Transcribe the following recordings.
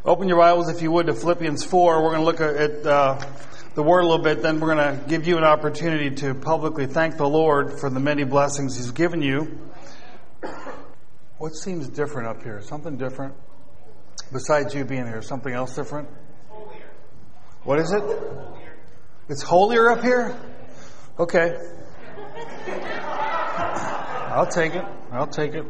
Open your Bibles, if you would, to Philippians 4. We're going to look at the Word a little bit. Then we're going to give you an opportunity to publicly thank the Lord for the many blessings He's given you. What seems different up here? Something different? Besides you being here, something else different? Holier. What is it? Holier. It's holier up here? Okay. I'll take it.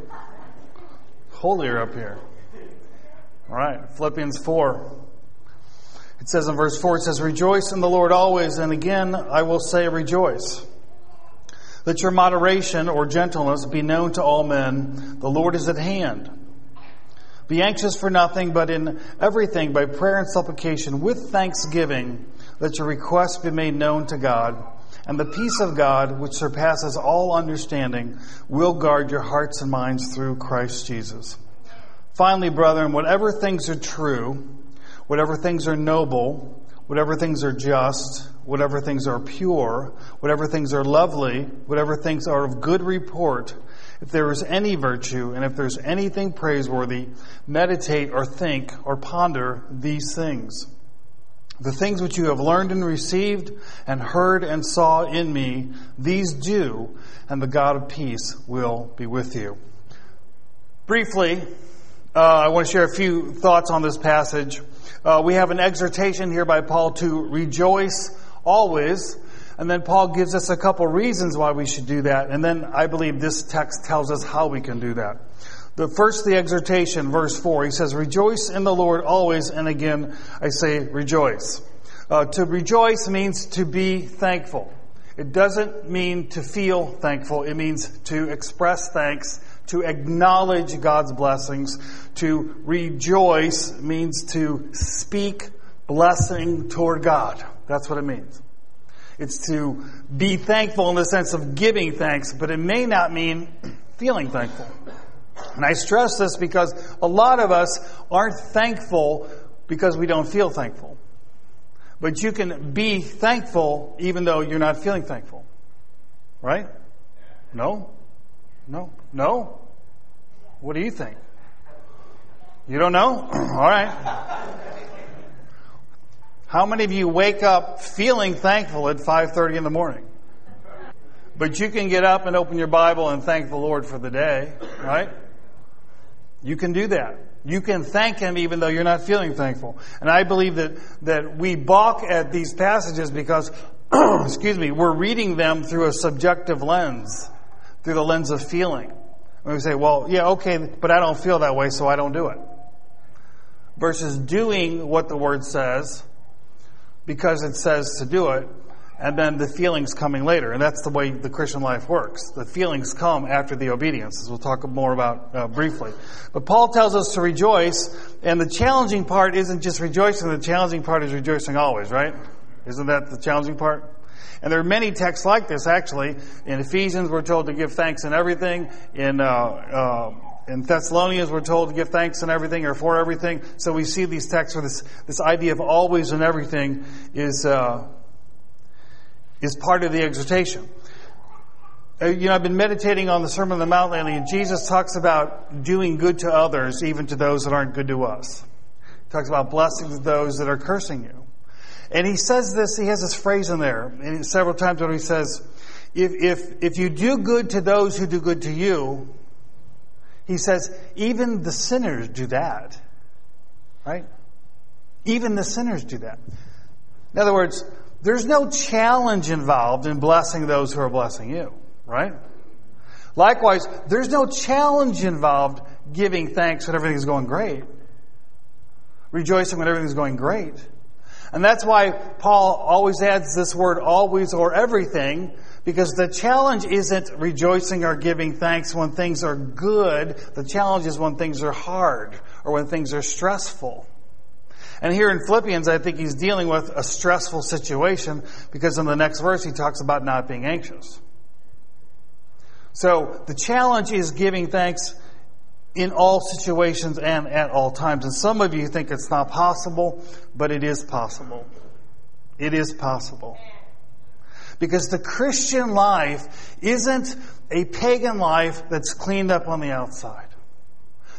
Holier up here. All right, Philippians 4. It says in verse 4, it says, "Rejoice in the Lord always, and again I will say rejoice. Let your moderation or gentleness be known to all men. The Lord is at hand. Be anxious for nothing, but in everything by prayer and supplication with thanksgiving, let your requests be made known to God. And the peace of God, which surpasses all understanding, will guard your hearts and minds through Christ Jesus. Finally, brethren, whatever things are true, whatever things are noble, whatever things are just, whatever things are pure, whatever things are lovely, whatever things are of good report, if there is any virtue and if there's anything praiseworthy, meditate or think or ponder these things. The things which you have learned and received and heard and saw in me, these do, and the God of peace will be with you." Briefly, I want to share a few thoughts on this passage. We have an exhortation here by Paul to rejoice always. And then Paul gives us a couple reasons why we should do that. And then I believe this text tells us how we can do that. The exhortation, verse 4, he says, "Rejoice in the Lord always." And again, I say rejoice. To rejoice means to be thankful. It doesn't mean to feel thankful. It means to express thanks, to acknowledge God's blessings. To rejoice means to speak blessing toward God. That's what it means. It's to be thankful in the sense of giving thanks, but it may not mean feeling thankful. And I stress this because a lot of us aren't thankful because we don't feel thankful. But you can be thankful even though you're not feeling thankful. Right? No? What do you think? You don't know? All right. How many of you wake up feeling thankful at 5:30 in the morning? But you can get up and open your Bible and thank the Lord for the day, right? You can do that. You can thank Him even though you're not feeling thankful. And I believe that we balk at these passages because, we're reading them through a subjective lens, through the lens of feeling. And we say, well, yeah, okay, but I don't feel that way, so I don't do it. Versus doing what the Word says because it says to do it, and then the feelings coming later. And that's the way the Christian life works. The feelings come after the obedience, as we'll talk more about briefly. But Paul tells us to rejoice, and the challenging part isn't just rejoicing, the challenging part is rejoicing always, right? Isn't that the challenging part? And there are many texts like this, actually. In Ephesians, we're told to give thanks in everything. In Thessalonians, we're told to give thanks in everything or for everything. So we see these texts where this idea of always and everything is part of the exhortation. I've been meditating on the Sermon on the Mount lately, and Jesus talks about doing good to others, even to those that aren't good to us. He talks about blessings to those that are cursing you. And he says this, he has this phrase in there, and several times when he says, if you do good to those who do good to you, he says, even the sinners do that. Right? Even the sinners do that. In other words, there's no challenge involved in blessing those who are blessing you. Right? Likewise, there's no challenge involved giving thanks when everything's going great. Rejoicing when everything's going great. And that's why Paul always adds this word always or everything, because the challenge isn't rejoicing or giving thanks when things are good. The challenge is when things are hard or when things are stressful. And here in Philippians, I think he's dealing with a stressful situation because in the next verse he talks about not being anxious. So the challenge is giving thanks in all situations and at all times. And some of you think it's not possible, but it is possible. It is possible. Because the Christian life isn't a pagan life that's cleaned up on the outside.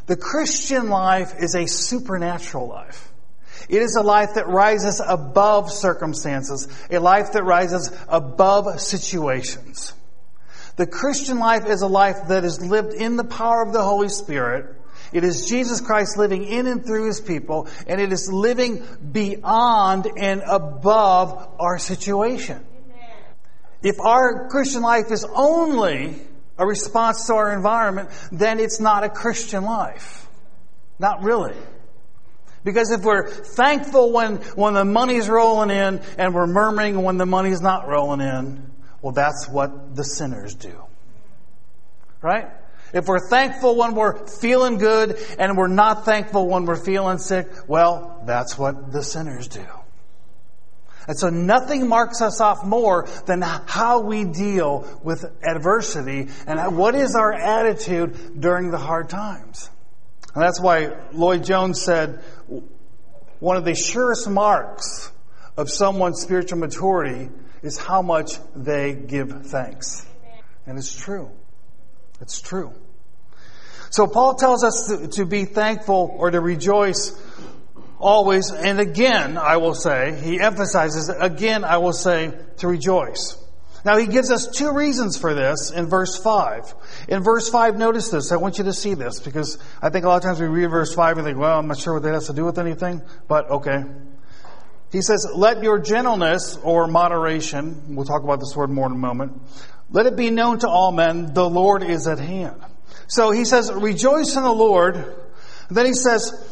The Christian life is a supernatural life. It is a life that rises above circumstances, a life that rises above situations. The Christian life is a life that is lived in the power of the Holy Spirit. It is Jesus Christ living in and through His people, and it is living beyond and above our situation. If our Christian life is only a response to our environment, then it's not a Christian life. Not really. Because if we're thankful when the money's rolling in and we're murmuring when the money's not rolling in, well, that's what the sinners do. Right? If we're thankful when we're feeling good and we're not thankful when we're feeling sick, well, that's what the sinners do. And so nothing marks us off more than how we deal with adversity and what is our attitude during the hard times. And that's why Lloyd Jones said one of the surest marks of someone's spiritual maturity is how much they give thanks. And it's true. It's true. So Paul tells us to be thankful or to rejoice always, and again, I will say, he emphasizes, again, I will say, to rejoice. Now, he gives us two reasons for this in verse 5. In verse 5, notice this. I want you to see this, because I think a lot of times we read verse 5 and think, well, I'm not sure what that has to do with anything, but okay. He says, let your gentleness or moderation, we'll talk about this word more in a moment, let it be known to all men, the Lord is at hand. So he says, rejoice in the Lord. And then he says,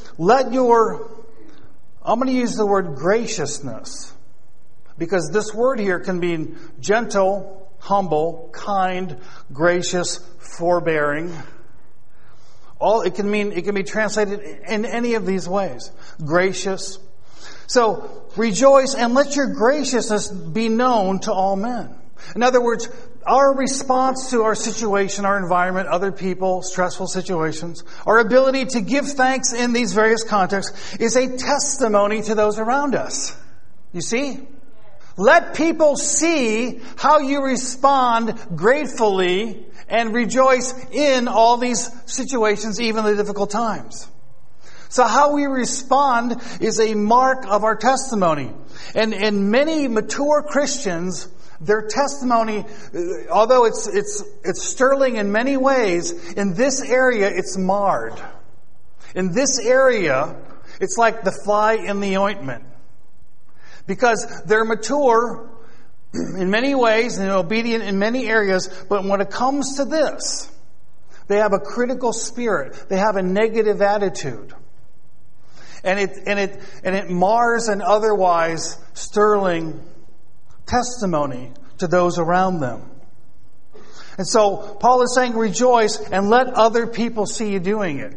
I'm going to use the word graciousness, because this word here can mean gentle, humble, kind, gracious, forbearing. It can be translated in any of these ways. Gracious. So rejoice and let your graciousness be known to all men. In other words, our response to our situation, our environment, other people, stressful situations, our ability to give thanks in these various contexts is a testimony to those around us. You see? Let people see how you respond gratefully and rejoice in all these situations, even the difficult times. So how we respond is a mark of our testimony. And many mature Christians, their testimony, although it's sterling in many ways, in this area it's marred. In this area, it's like the fly in the ointment. Because they're mature in many ways and obedient in many areas, but when it comes to this, they have a critical spirit. They have a negative attitude. And it mars an otherwise sterling testimony to those around them. And so Paul is saying rejoice and let other people see you doing it.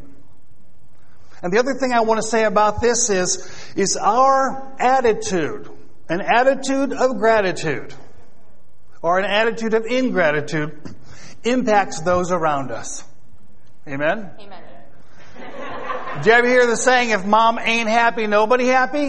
And the other thing I want to say about this is our attitude, an attitude of gratitude or an attitude of ingratitude impacts those around us. Amen? Amen. Did you ever hear the saying, if mom ain't happy, nobody happy?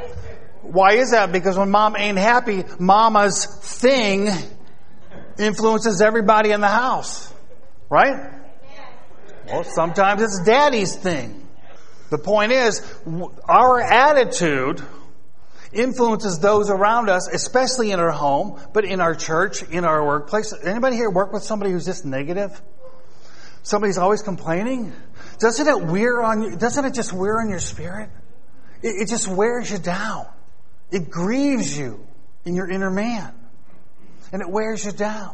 Why is that? Because when mom ain't happy, mama's thing influences everybody in the house. Right? Well, sometimes it's daddy's thing. The point is, our attitude influences those around us, especially in our home, but in our church, in our workplace. Anybody here work with somebody who's just negative? Somebody's always complaining? Doesn't it just wear on your spirit? It just wears you down. It grieves you in your inner man. And it wears you down.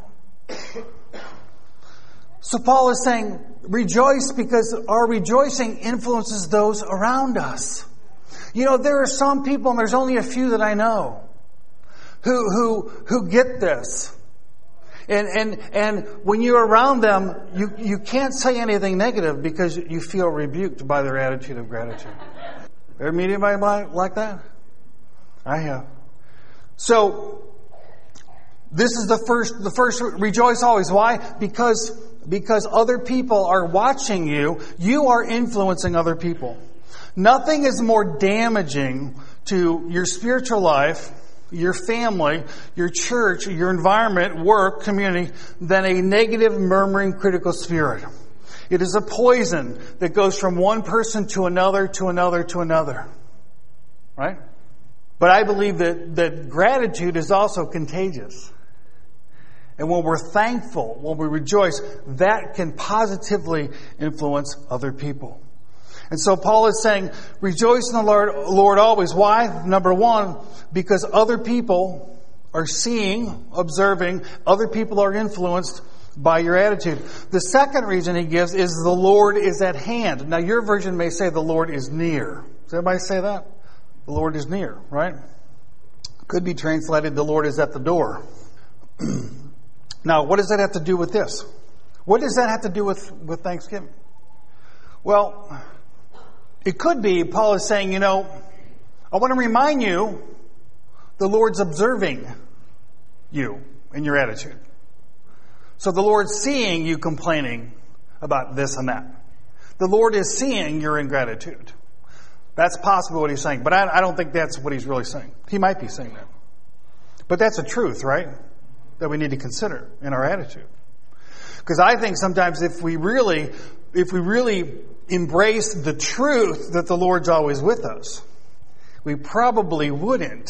So Paul is saying, rejoice because our rejoicing influences those around us. You know, there are some people, and there's only a few that I know, who get this. And when you're around them, you can't say anything negative because you feel rebuked by their attitude of gratitude. Ever meet anybody like that? I have. So this is the first rejoice always. Why? Because other people are watching you. You are influencing other people. Nothing is more damaging to your spiritual life, your family, your church, your environment, work, community, than a negative, murmuring, critical spirit. It is a poison that goes from one person to another, to another, to another. Right? But I believe that gratitude is also contagious. And when we're thankful, when we rejoice, that can positively influence other people. And so Paul is saying, rejoice in the Lord always. Why? Number one, because other people are seeing, observing, other people are influenced by your attitude. The second reason he gives is the Lord is at hand. Now your version may say the Lord is near. Does everybody say that? The Lord is near, right? Could be translated, the Lord is at the door. Now, what does that have to do with this? What does that have to do with Thanksgiving? Well, it could be Paul is saying, I want to remind you the Lord's observing you and your attitude. So the Lord's seeing you complaining about this and that. The Lord is seeing your ingratitude. That's possibly what he's saying, but I don't think that's what he's really saying. He might be saying that. But that's a truth, right? That we need to consider in our attitude. Because I think sometimes if we really embrace the truth that the Lord's always with us, we probably wouldn't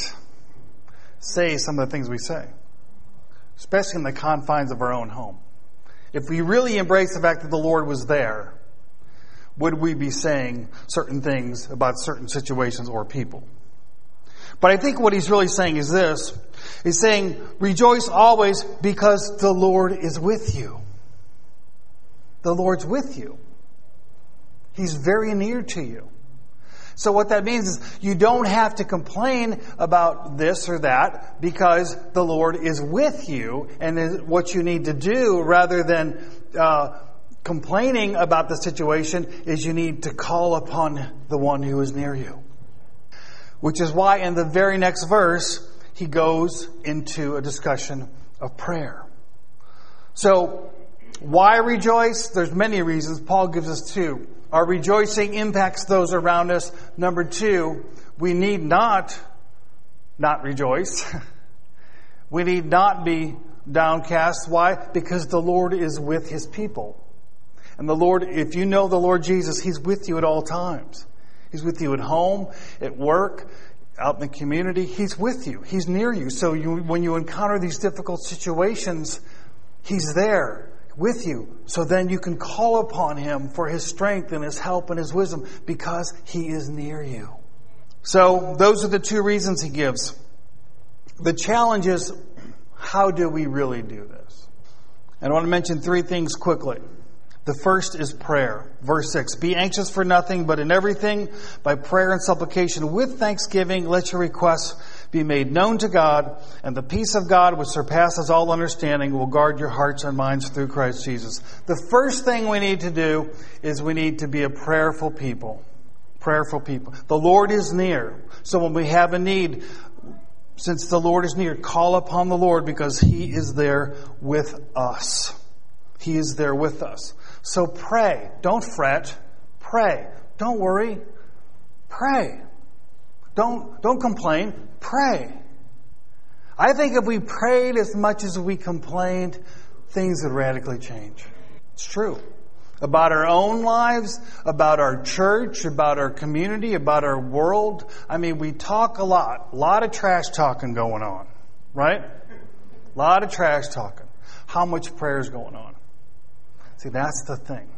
say some of the things we say. Especially in the confines of our own home. If we really embrace the fact that the Lord was there, would we be saying certain things about certain situations or people? But I think what he's really saying is this. He's saying, rejoice always because the Lord is with you. The Lord's with you. He's very near to you. So what that means is you don't have to complain about this or that because the Lord is with you. And what you need to do rather than complaining about the situation is you need to call upon the one who is near you. Which is why in the very next verse, he goes into a discussion of prayer. So, why rejoice? There's many reasons. Paul gives us two. Our rejoicing impacts those around us. Number two, we need not rejoice. We need not be downcast. Why? Because the Lord is with His people. And the Lord, if you know the Lord Jesus, He's with you at all times. He's with you at home, at work, out in the community. He's with you. He's near you. So when you encounter these difficult situations, He's there with you. So then you can call upon Him for His strength and His help and His wisdom because He is near you. So those are the two reasons He gives. The challenge is, how do we really do this? And I want to mention three things quickly. The first is prayer. Verse 6, be anxious for nothing, but in everything, by prayer and supplication, with thanksgiving, let your requests be made known to God, and the peace of God, which surpasses all understanding, will guard your hearts and minds through Christ Jesus. The first thing we need to do is we need to be a prayerful people. Prayerful people. The Lord is near. So when we have a need, since the Lord is near, call upon the Lord because He is there with us. He is there with us. So pray. Don't fret. Pray. Don't worry. Pray. Don't complain. Pray. I think if we prayed as much as we complained, things would radically change. It's true. About our own lives, about our church, about our community, about our world. I mean, we talk a lot. A lot of trash talking going on. Right? A lot of trash talking. How much prayer is going on? See, that's the thing.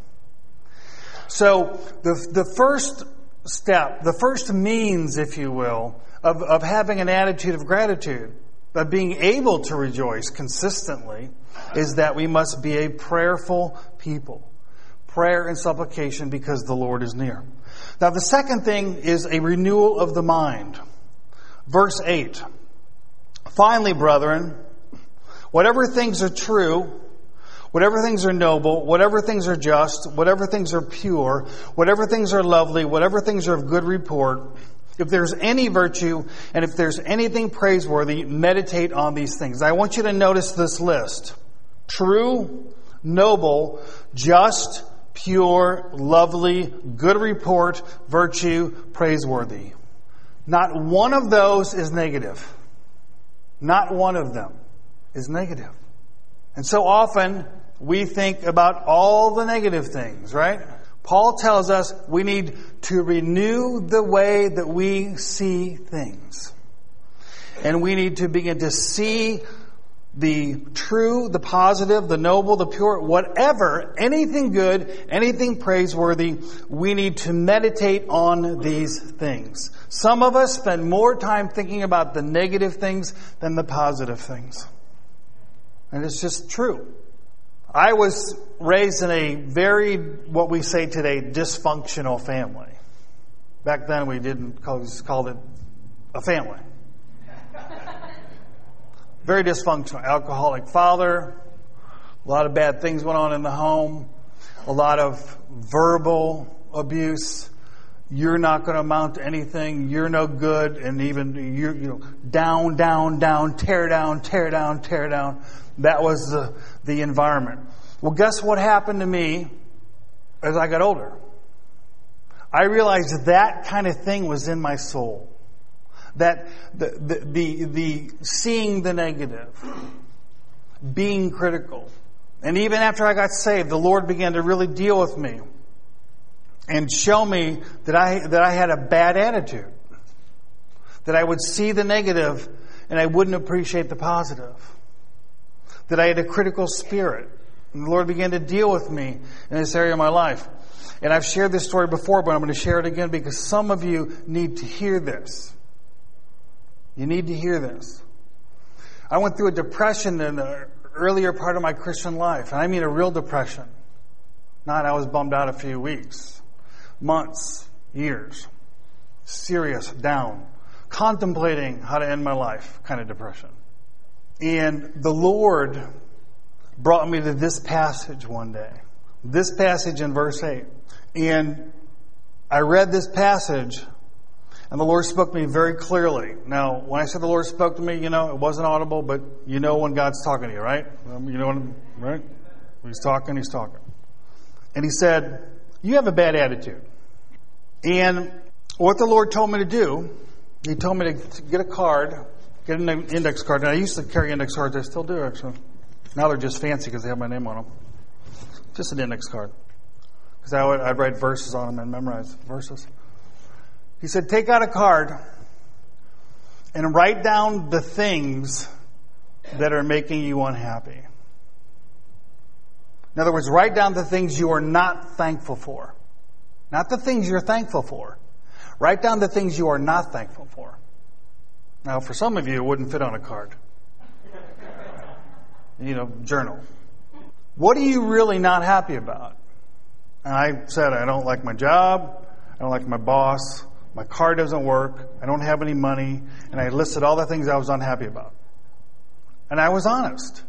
So, the first step, the first means, if you will, of having an attitude of gratitude, of being able to rejoice consistently, is that we must be a prayerful people. Prayer and supplication because the Lord is near. Now, the second thing is a renewal of the mind. Verse 8. Finally, brethren, whatever things are true, whatever things are noble, whatever things are just, whatever things are pure, whatever things are lovely, whatever things are of good report, if there's any virtue and if there's anything praiseworthy, meditate on these things. I want you to notice this list. True, noble, just, pure, lovely, good report, virtue, praiseworthy. Not one of those is negative. Not one of them is negative. And so often, we think about all the negative things, right? Paul tells us we need to renew the way that we see things. And we need to begin to see the true, the positive, the noble, the pure, whatever, anything good, anything praiseworthy, we need to meditate on these things. Some of us spend more time thinking about the negative things than the positive things. And it's just true. I was raised in a very, what we say today, dysfunctional family. Back then we didn't call it a family. Very dysfunctional. Alcoholic father. A lot of bad things went on in the home. A lot of verbal abuse. You're not going to amount to anything. You're no good. And even you down, down, down, tear down, tear down, tear down. That was the environment. Well, guess what happened to me as I got older? I realized that kind of thing was in my soul. That the seeing the negative, being critical. And even after I got saved, the Lord began to really deal with me and show me that I had a bad attitude. That I would see the negative and I wouldn't appreciate the positive. That I had a critical spirit. And the Lord began to deal with me in this area of my life. And I've shared this story before, but I'm going to share it again because some of you need to hear this. You need to hear this. I went through a depression in the earlier part of my Christian life. And I mean a real depression. Not I was bummed out a few weeks. Months, years. Serious, down. Contemplating how to end my life kind of depression. And the Lord brought me to this passage one day. This passage in verse 8. And I read this passage and the Lord spoke to me very clearly. Now, when I said the Lord spoke to me, it wasn't audible, but you know when God's talking to you, right? Right? He's talking, He's talking. And He said, you have a bad attitude. And what the Lord told me to do, He told me to get a card, get an index card. And I used to carry index cards. I still do, actually. Now they're just fancy because they have my name on them. Just an index card. Because I'd write verses on them and memorize verses. He said, take out a card and write down the things that are making you unhappy. In other words, write down the things you are not thankful for. Not the things you're thankful for. Write down the things you are not thankful for. Now, for some of you, it wouldn't fit on a card. Journal. What are you really not happy about? And I said, I don't like my job. I don't like my boss. My car doesn't work. I don't have any money. And I listed all the things I was unhappy about. And I was honest.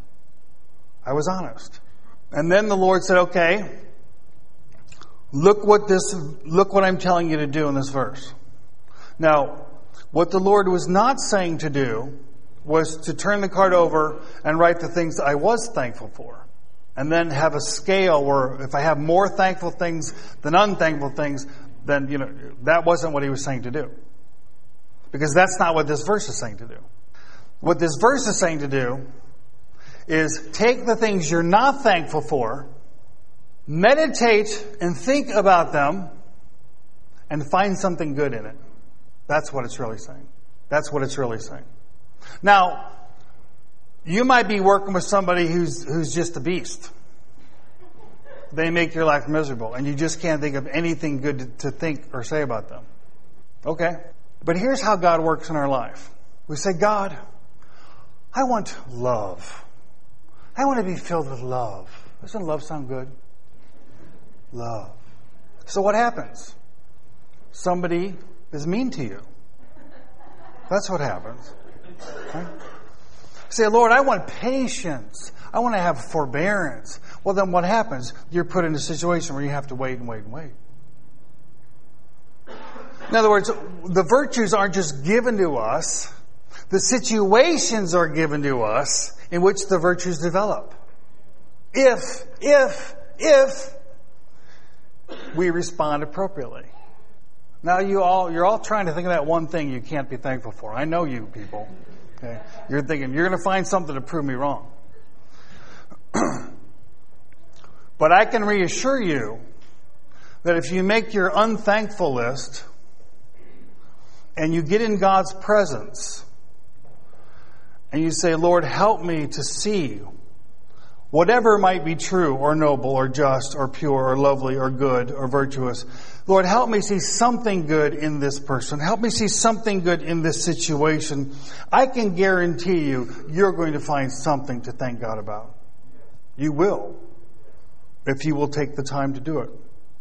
And then the Lord said, okay, look what I'm telling you to do in this verse. Now, what the Lord was not saying to do was to turn the card over and write the things I was thankful for. And then have a scale where if I have more thankful things than unthankful things, then, that wasn't what He was saying to do. Because that's not what this verse is saying to do. What this verse is saying to do is take the things you're not thankful for, meditate and think about them, and find something good in it. That's what it's really saying. Now, you might be working with somebody who's just a beast. They make your life miserable, and you just can't think of anything good to think or say about them. Okay? But here's how God works in our life. We say, God, I want love. I want to be filled with love. Doesn't love sound good? Love. So what happens? Somebody is mean to you. That's what happens. Right? Say, Lord, I want patience. I want to have forbearance. Well, then what happens? You're put in a situation where you have to wait and wait and wait. In other words, the virtues aren't just given to us. The situations are given to us in which the virtues develop. If we respond appropriately. Now you're all trying to think of that one thing you can't be thankful for. I know you people. Okay? You're thinking, you're going to find something to prove me wrong. But I can reassure you that if you make your unthankful list and you get in God's presence and you say, Lord, help me to see whatever might be true or noble or just or pure or lovely or good or virtuous. Lord, help me see something good in this person. Help me see something good in this situation. I can guarantee you, you're going to find something to thank God about. You will, if you will take the time to do it.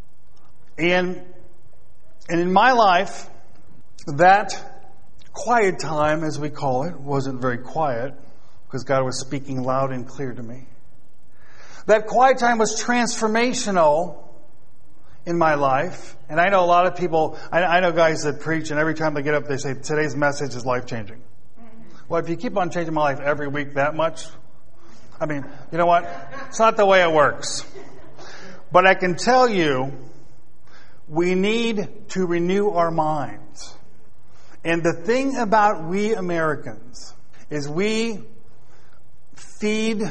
And in my life, that quiet time, as we call it, wasn't very quiet because God was speaking loud and clear to me. That quiet time was transformational in my life. And I know a lot of people, I know guys that preach, and every time they get up, they say, today's message is life-changing. Well, if you keep on changing my life every week that much, I mean, you know what? It's not the way it works. But I can tell you, we need to renew our minds. And the thing about we Americans is we feed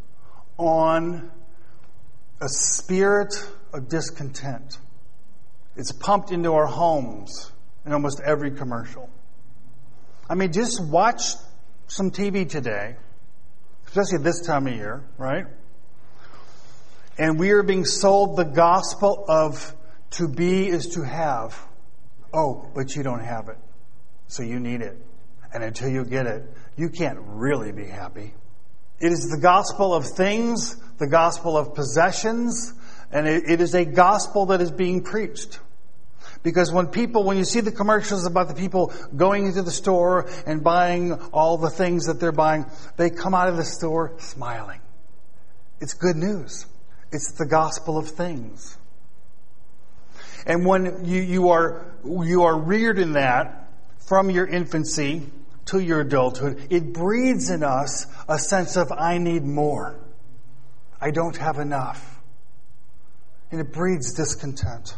on a spirit of discontent. It's pumped into our homes in almost every commercial. I mean, just watch some TV today, especially this time of year, right? And we are being sold the gospel of to be is to have. Oh, but you don't have it. So you need it. And until you get it, you can't really be happy. It is the gospel of things, the gospel of possessions, and it is a gospel that is being preached. Because when you see the commercials about the people going into the store and buying all the things that they're buying, they come out of the store smiling. It's good news. It's the gospel of things. And when you are reared in that from your infancy to your adulthood, it breeds in us a sense of, I need more. I don't have enough. And it breeds discontent.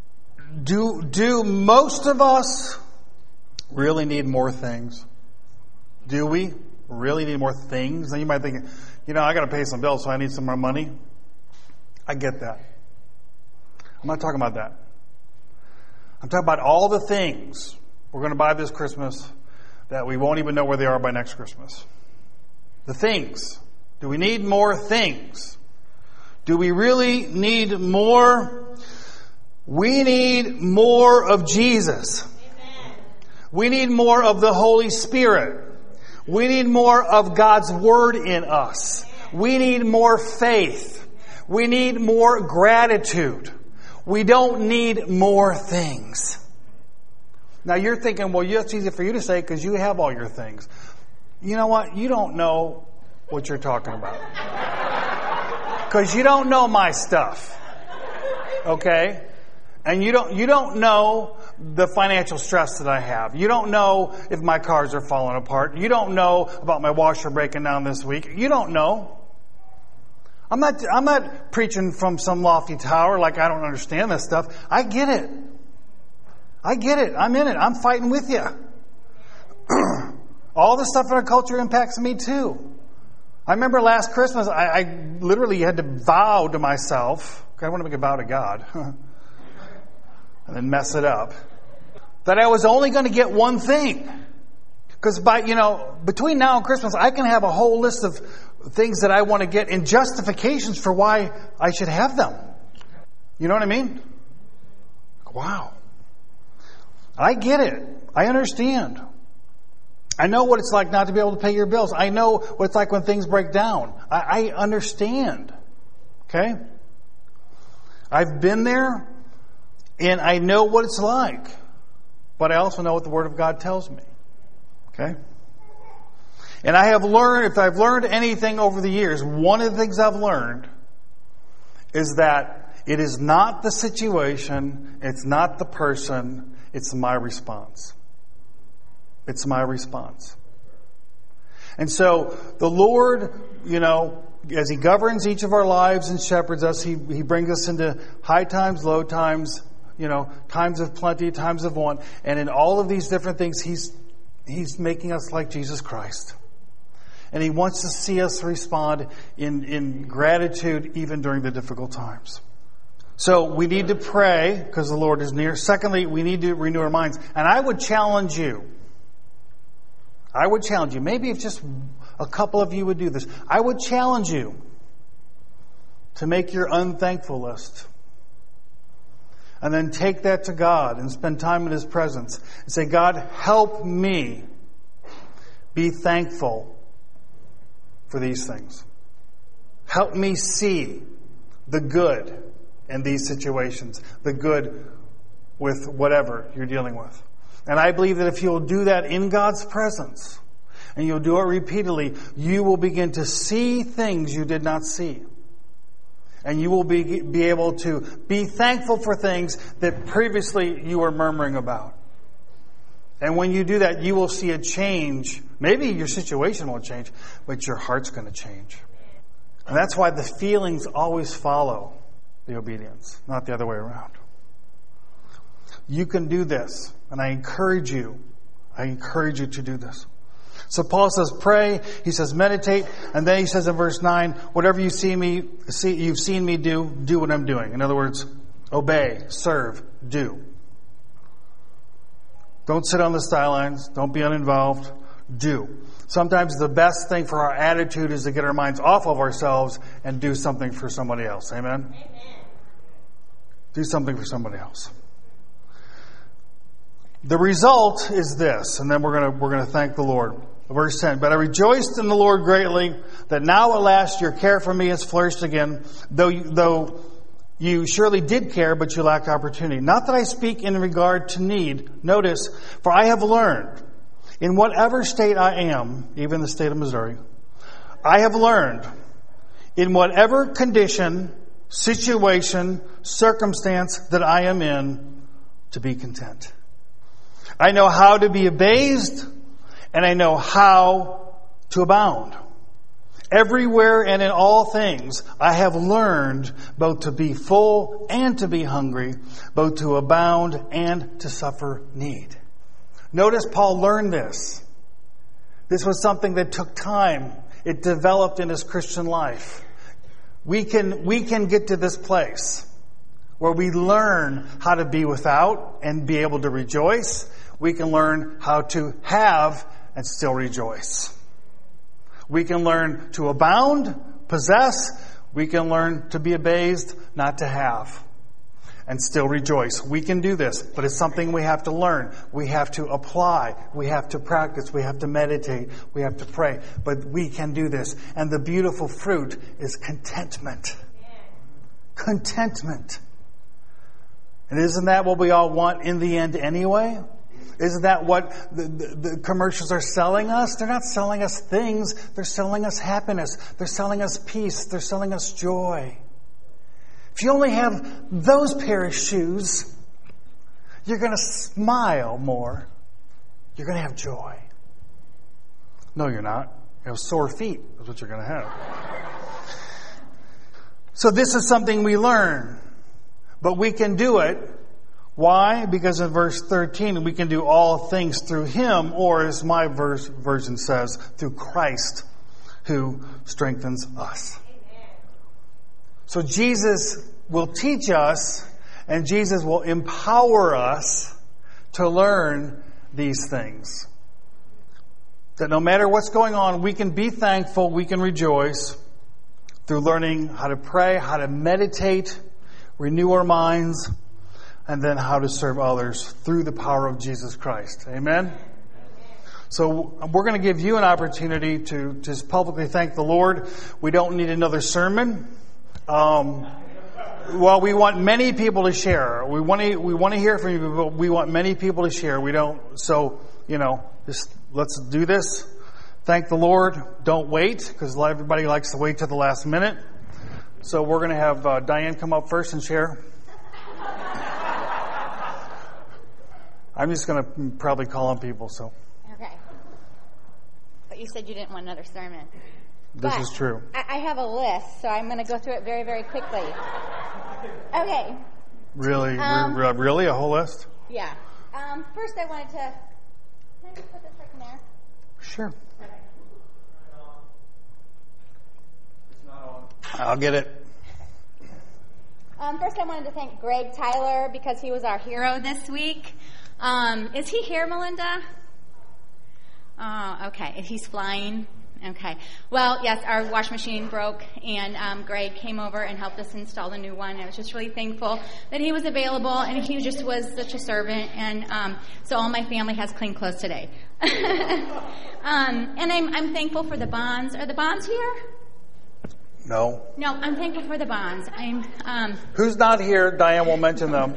Do most of us really need more things? Do we really need more things? Now you might think, I got to pay some bills, so I need some more money. I get that. I'm not talking about that. I'm talking about all the things we're going to buy this Christmas that we won't even know where they are by next Christmas. The things. Do we need more things? Do we really need more? We need more of Jesus. Amen. We need more of the Holy Spirit. We need more of God's Word in us. We need more faith. We need more gratitude. We don't need more things. Now you're thinking, well, it's easy for you to say because you have all your things. You know what? You don't know what you're talking about. Because you don't know my stuff. Okay? And you don't know the financial stress that I have. You don't know if my cars are falling apart. You don't know about my washer breaking down this week. You don't know. I'm not preaching from some lofty tower like I don't understand this stuff. I get it. I'm in it. I'm fighting with you. All the stuff in our culture impacts me too. I remember last Christmas, I literally had to vow to myself, I want to make a vow to God, and then mess it up, that I was only going to get one thing. Because between now and Christmas, I can have a whole list of things that I want to get and justifications for why I should have them. You know what I mean? Wow. I get it. I understand. I know what it's like not to be able to pay your bills. I know what it's like when things break down. I understand. Okay? I've been there and I know what it's like. But I also know what the Word of God tells me. Okay? And I have learned, if I've learned anything over the years, one of the things I've learned is that it is not the situation, it's not the person, it's my response. It's my response. And so the Lord, as He governs each of our lives and shepherds us, He brings us into high times, low times, times of plenty, times of want. And in all of these different things, He's making us like Jesus Christ. And He wants to see us respond in gratitude even during the difficult times. So we need to pray because the Lord is near. Secondly, we need to renew our minds. And I would challenge you. Maybe if just a couple of you would do this. I would challenge you to make your unthankful list. And then take that to God and spend time in His presence. And say, God, help me be thankful for these things. Help me see the good in these situations. The good with whatever you're dealing with. And I believe that if you'll do that in God's presence, and you'll do it repeatedly, you will begin to see things you did not see. And you will be able to be thankful for things that previously you were murmuring about. And when you do that, you will see a change. Maybe your situation won't change, but your heart's going to change. And that's why the feelings always follow the obedience, not the other way around. You can do this, and I encourage you to do this. So Paul says, pray. He says, meditate. And then he says in verse 9, whatever you've seen me do what I'm doing. In other words, obey, serve, do. Don't sit on the sidelines. Don't be uninvolved. Do. Sometimes the best thing for our attitude is to get our minds off of ourselves and do something for somebody else. Amen? Amen. Do something for somebody else. The result is this, and then we're going to thank the Lord. Verse 10, but I rejoiced in the Lord greatly that now at last your care for me has flourished again, though you surely did care, but you lack opportunity. Not that I speak in regard to need. Notice, for I have learned, in whatever state I am, even the state of Missouri, I have learned, in whatever condition, situation, circumstance that I am in, to be content. I know how to be abased, and I know how to abound. Everywhere and in all things, I have learned both to be full and to be hungry, both to abound and to suffer need. Notice Paul learned this. This was something that took time. It developed in his Christian life. We can get to this place where we learn how to be without and be able to rejoice. We can learn how to have and still rejoice. We can learn to abound, possess. We can learn to be abased, not to have, and still rejoice. We can do this, but it's something we have to learn. We have to apply. We have to practice. We have to meditate. We have to pray. But we can do this. And the beautiful fruit is contentment. Contentment. And isn't that what we all want in the end anyway? Isn't that what the commercials are selling us? They're not selling us things. They're selling us happiness. They're selling us peace. They're selling us joy. If you only have those pair of shoes, you're going to smile more. You're going to have joy. No, you're not. You have sore feet. That's what you're going to have. So this is something we learn. But we can do it. Why? Because in verse 13, we can do all things through Him, or as my version says, through Christ who strengthens us. So Jesus will teach us, and Jesus will empower us to learn these things. That no matter what's going on, we can be thankful, we can rejoice through learning how to pray, how to meditate, renew our minds, and then how to serve others through the power of Jesus Christ. Amen? So we're going to give you an opportunity to just publicly thank the Lord. We don't need another sermon. Well, we want many people to share. We want to hear from you, but we want many people to share. We don't. So, just let's do this. Thank the Lord. Don't wait, because everybody likes to wait till the last minute. So we're going to have Diane come up first and share. I'm just going to probably call on people. So. Okay. But you said you didn't want another sermon. This is true. I have a list, so I'm going to go through it very, very quickly. Okay. Really? Really? A whole list? Yeah. First, I wanted to... Can I just put this right in there? Sure. I'll get it. First, I wanted to thank Greg Tyler because he was our hero this week. Is he here, Melinda? Oh, okay. He's flying. Okay. Well, yes, our wash machine broke, and Greg came over and helped us install the new one. I was just really thankful that he was available, and he just was such a servant. And so all my family has clean clothes today. And I'm thankful for the bonds. Are the bonds here? No. No, I'm thankful for the bonds. Who's not here? Diane will mention them.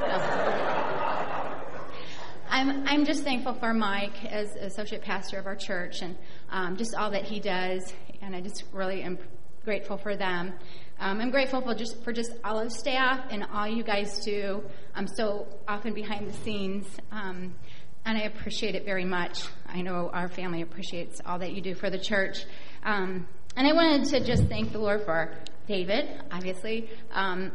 I'm just thankful for Mike as associate pastor of our church and just all that he does, and I just really am grateful for them. I'm grateful for just all of staff and all you guys do. I'm so often behind the scenes, and I appreciate it very much. I know our family appreciates all that you do for the church. And I wanted to just thank the Lord for David, obviously. I'm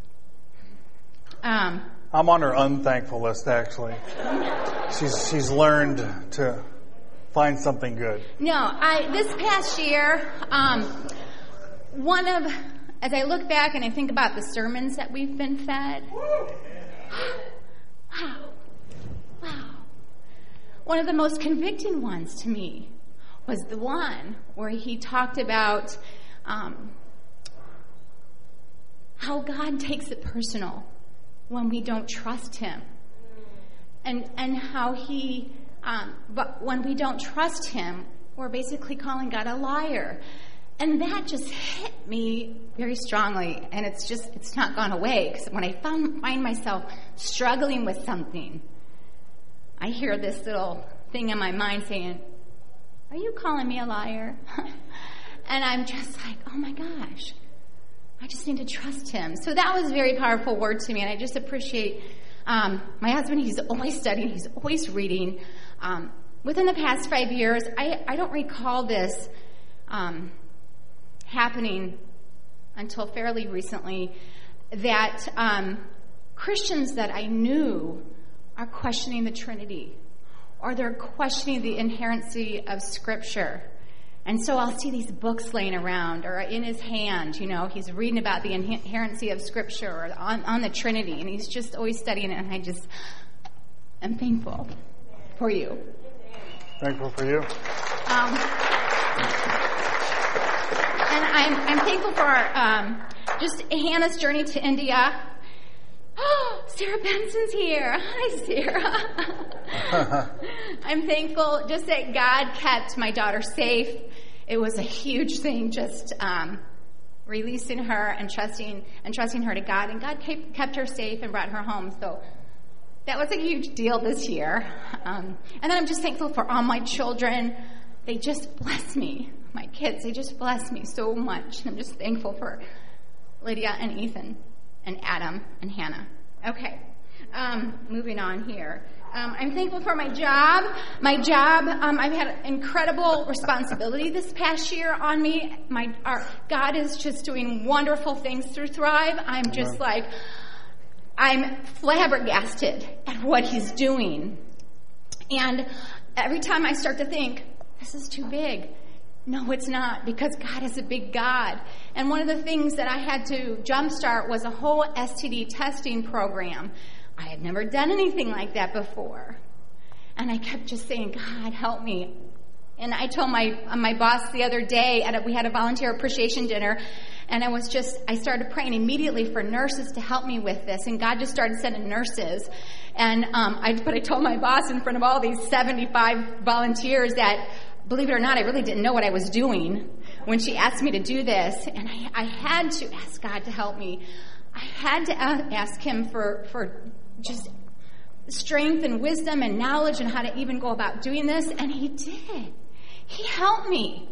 on her unthankful list, actually. She's learned to find something good. No, this past year, as I look back and I think about the sermons that we've been fed, wow. One of the most convicting ones to me was the one where he talked about how God takes it personal when we don't trust him, and how but when we don't trust him, we're basically calling God a liar. And that just hit me very strongly, and it's not gone away, because when I find myself struggling with something, I hear this little thing in my mind saying, "Are you calling me a liar?" And I'm just like, oh my gosh, I just need to trust him. So that was a very powerful word to me, and I just appreciate my husband. He's always studying. He's always reading. Within the past 5 years, I don't recall this happening until fairly recently, that Christians that I knew are questioning the Trinity, or they're questioning the inerrancy of Scripture. And so I'll see these books laying around, or in his hand, he's reading about the inerrancy of Scripture, or on the Trinity, and he's just always studying it, and I'm thankful for you. Thankful for you. And I'm thankful for just Hannah's journey to India. Oh, Sarah Benson's here. Hi, Sarah. I'm thankful just that God kept my daughter safe. It was a huge thing, just releasing her and trusting her to God. And God kept her safe and brought her home. So that was a huge deal this year. And then I'm just thankful for all my children. They just bless me. My kids, they just bless me so much. I'm just thankful for Lydia and Ethan and Adam and Hannah. Okay, moving on here. I'm thankful for my job. I've had incredible responsibility this past year on me. God is just doing wonderful things through Thrive. I'm just I'm flabbergasted at what he's doing. And every time I start to think, this is too big. No, it's not, because God is a big God. And one of the things that I had to jumpstart was a whole STD testing program. I had never done anything like that before. And I kept just saying, God, help me. And I told my boss the other day, we had a volunteer appreciation dinner, and I started praying immediately for nurses to help me with this. And God just started sending nurses. And I told my boss in front of all these 75 volunteers that, believe it or not, I really didn't know what I was doing when she asked me to do this. And I had to ask God to help me. I had to ask him for just strength and wisdom and knowledge and how to even go about doing this. And he did. He helped me.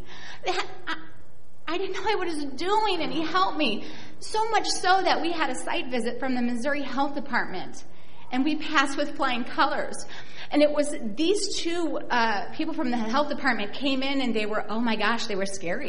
I didn't know what I was doing, and he helped me. So much so that we had a site visit from the Missouri Health Department, and we passed with flying colors. And it was these two people from the health department came in, and they were, oh my gosh, they were scary.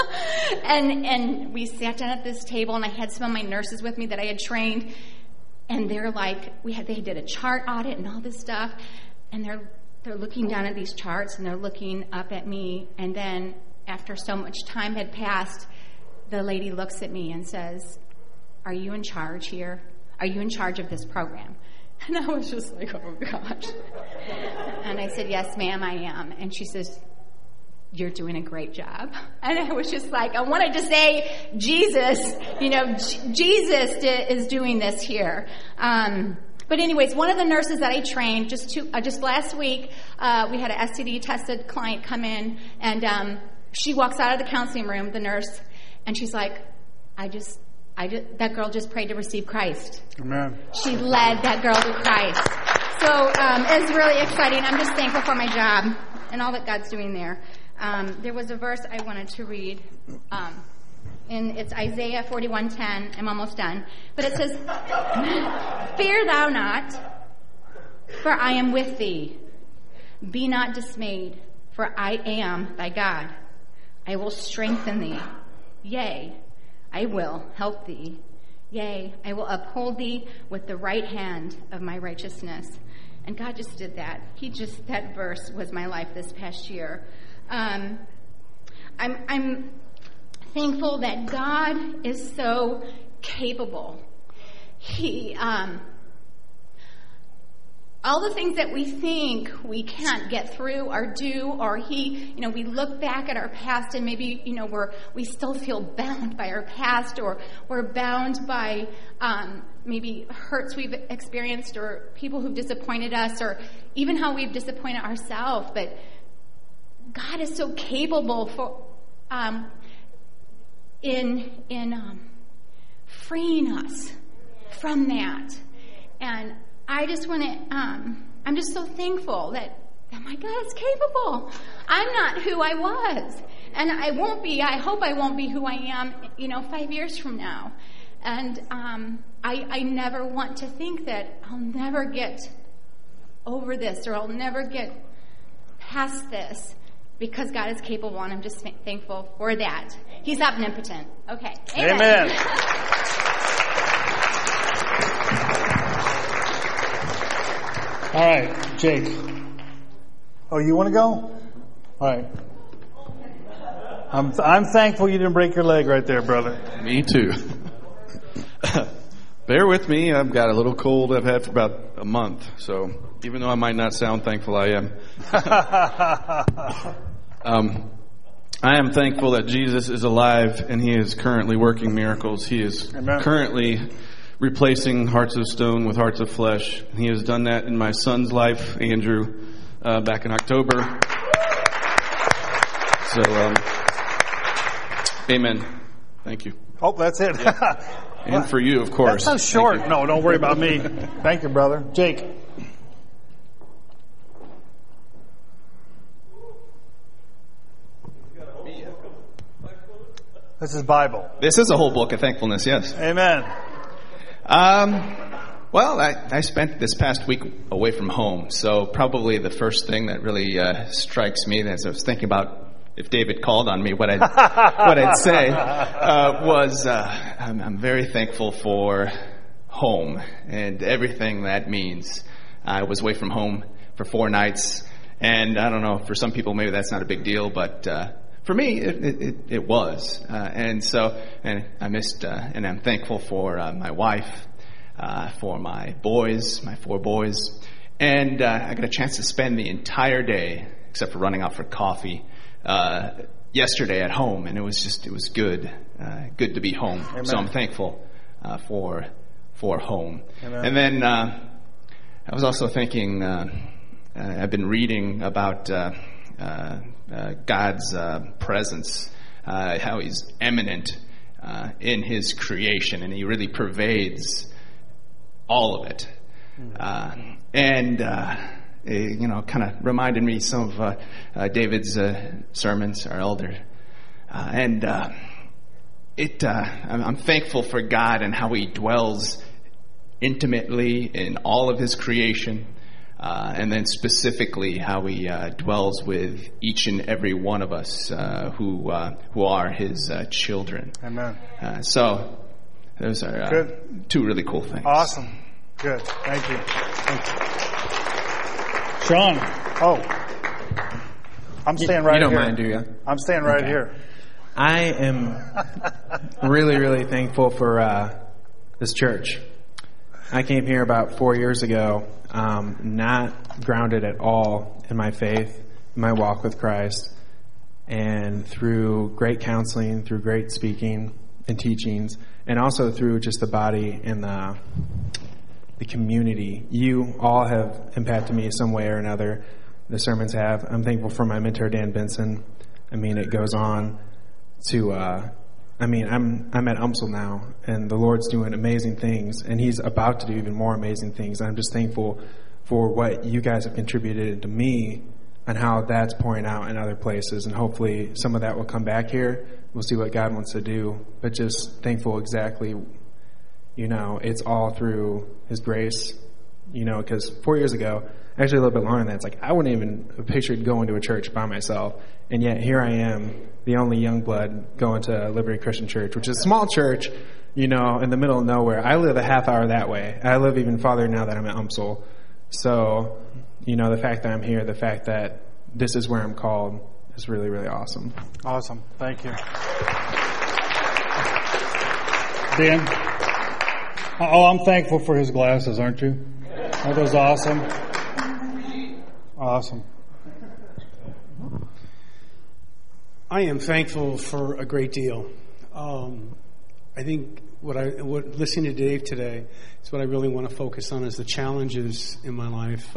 and we sat down at this table, and I had some of my nurses with me that I had trained, and they're like, they did a chart audit and all this stuff, and they're looking down at these charts, and they're looking up at me, and then after so much time had passed, the lady looks at me and says, "Are you in charge here? Are you in charge of this program?" And I was just like, oh, gosh. And I said, "Yes, ma'am, I am." And she says, "You're doing a great job." And I was just like, I wanted to say, Jesus, Jesus is doing this here. But anyways, one of the nurses that I trained, just last week, we had an STD tested client come in, and she walks out of the counseling room, the nurse, and she's like, that girl just prayed to receive Christ. Amen. She led that girl to Christ. So it's really exciting. I'm just thankful for my job and all that God's doing there. There was a verse I wanted to read. It's Isaiah 41:10. I'm almost done. But it says, "Fear thou not, for I am with thee. Be not dismayed, for I am thy God. I will strengthen thee. Yea, I will help thee. Yea, I will uphold thee with the right hand of my righteousness." And God just did that. That verse was my life this past year. I'm thankful that God is so capable. He, all the things that we think we can't get through or do, or we look back at our past and maybe, we still feel bound by our past, or we're bound by maybe hurts we've experienced, or people who've disappointed us, or even how we've disappointed ourselves. But God is so capable for in freeing us from that. And I just want to, I'm just so thankful that my God is capable. I'm not who I was. And I won't be, I hope I won't be who I am, 5 years from now. And I never want to think that I'll never get over this, or I'll never get past this, because God is capable, and I'm just thankful for that. He's omnipotent. Okay. Amen. All right, Jake. Oh, you want to go? All right. I'm thankful you didn't break your leg right there, brother. Me too. Bear with me. I've got a little cold I've had for about a month. So even though I might not sound thankful, I am. I am thankful that Jesus is alive and He is currently working miracles. He is currently replacing hearts of stone with hearts of flesh. He has done that in my son's life, Andrew, back in October. So, amen. Thank you. Oh, that's it. Yeah. And for you, of course. That's so short. No, don't worry about me. Thank you, brother. Jake. This is Bible. This is a whole book of thankfulness, yes. Amen. Well, I spent this past week away from home, so probably the first thing that really strikes me as I was thinking about if David called on me, what I'd say was I'm very thankful for home and everything that means. I was away from home for 4 nights, and I don't know, for some people maybe that's not a big deal, but for me it was. And I missed, and I'm thankful for my wife, for my boys, my 4 boys, and I got a chance to spend the entire day, except for running out for coffee, yesterday at home, and it was good to be home. Amen. So I'm thankful for home. Amen. And then I was also thinking, I've been reading about God's presence, how He's eminent in His creation, and He really pervades all of it. Kind of reminded me some of David's sermons, our elder. I'm thankful for God and how He dwells intimately in all of His creation, and then specifically how He dwells with each and every one of us who are His children. Amen. So those are 2 really cool things. Awesome. Good. Thank you. Sean. Oh. I'm staying right here. You don't mind, do you? I'm staying right here. I am really, really thankful for this church. I came here about 4 years ago, not grounded at all in my faith, in my walk with Christ. And through great counseling, through great speaking and teachings, and also through just the body and the community, you all have impacted me some way or another. The sermons have. I'm thankful for my mentor, Dan Benson. I mean, it goes on to, I'm at UMSL now, and the Lord's doing amazing things, and He's about to do even more amazing things. I'm just thankful for what you guys have contributed to me and how that's pouring out in other places, and hopefully some of that will come back here. We'll see what God wants to do, but just thankful exactly, it's all through His grace, because 4 years ago, actually a little bit longer than that, it's like I wouldn't even have pictured going to a church by myself, and yet here I am, the only young blood going to Liberty Christian Church, which is a small church, in the middle of nowhere. I live a half hour that way. I live even farther now that I'm at UMSL. So, the fact that I'm here, the fact that this is where I'm called is really, really awesome. Awesome. Thank you. Dan? Oh, I'm thankful for his glasses, aren't you? Aren't those awesome? Awesome. I am thankful for a great deal. I think what listening to Dave today is what I really want to focus on is the challenges in my life.